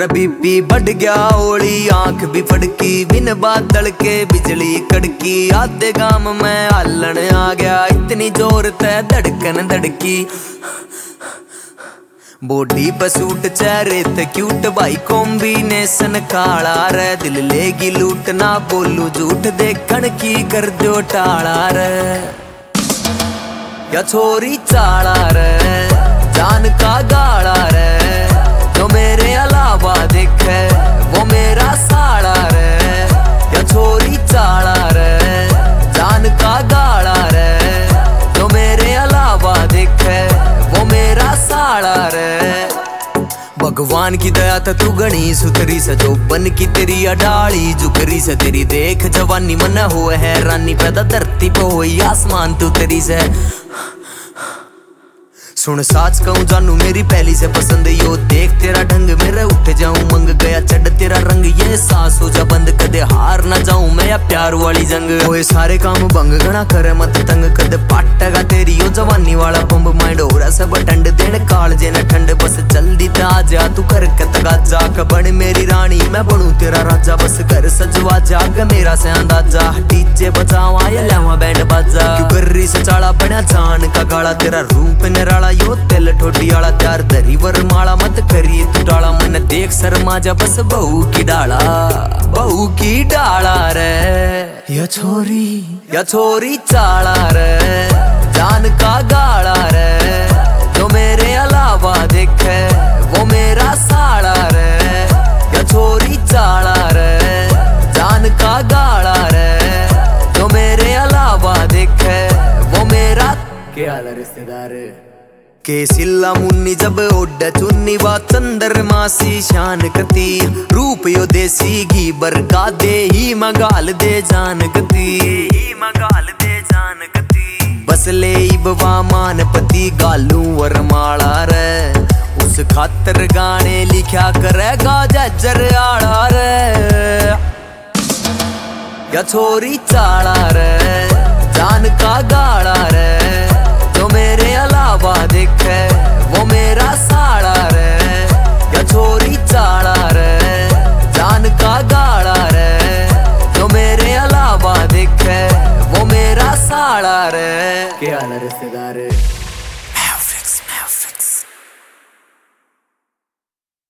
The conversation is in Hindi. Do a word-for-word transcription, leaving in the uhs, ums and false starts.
रे बीपी बढ़ गया ओली आंख भी फड़की बिन बादल के बिजली कड़की आधे गाम में हालन आ गया इतनी जोर ते धड़कन धड़की बॉडी पे सूट चेहरे ते क्यूट भाई कॉम्बिनेशन काला रे दिल लेगी लूट ना बोलू झूठ देखन की कर दो टाला रे या छोरी चाला रे जान का गाला रे जो मेरे अलावा देखे वो मेरा साला रे या छोरी चाला रे जान का गाला रे जो मेरे अलावा देखे वो मेरा साला रे भगवान की दया था तू गणी सुतरी से जो बन की तेरी अडाली जुकरी से तेरी देख जवानी मन हो है रानी पैदा धरती पे हुई आसमान तू तेरी से सुन साच कहूँ जानू मेरी पहली से पसंद यो देख तेरा ढंग मेरे उठ जाऊं मंग गया चढ़ तेरा रंग ये सांस हो जा बंद कदे हार ना जाऊं मैं या प्यार वाली जंग ओए सारे काम भंग घना करे मत तंग कदे पाटेगा तेरी यो जवानी वाला बम्ब माइंड हो रहा सब ठंड देने काल जे न ठंड बस जल्दी ते आ जा तू कर कतगा जा बन मेरी रानी मैं बनूं तेरा राजा बस कर सजवा जाग मेरा से अंदाजा डीजे बजावा या लावा बैंड बाजा क्यों कर रही से चाला बना जान का गाला तेरा रूप निराला यो तेल ठोडी आला त्यार दरी वर माला मत करिए तू डाला मन देख शर्मा जा बस बहू की डाला बहू की डाला रे या छोरी या छोरी चाला रे जान का गाला रे जो मेरे अलावा देखे वो मेरा साला रे या छोरी चाला रे जान का गाला रे जो मेरे अलावा देखे वो मेरा क्या हाल रिश्तेदार के सिल्ला मुन्नी जब ओड चुन्नी बा चंदर मासी शान कती रूप यो देसी घी बरका दे ही मगाल दे जान गती ही मगाल दे जान गती बस ले बवा मान पति गालू वर माला रे उस खातर गाने लिखा करेगा जज्जर आड़ा रे या छोरी चाला रे जान का गाड़ा रे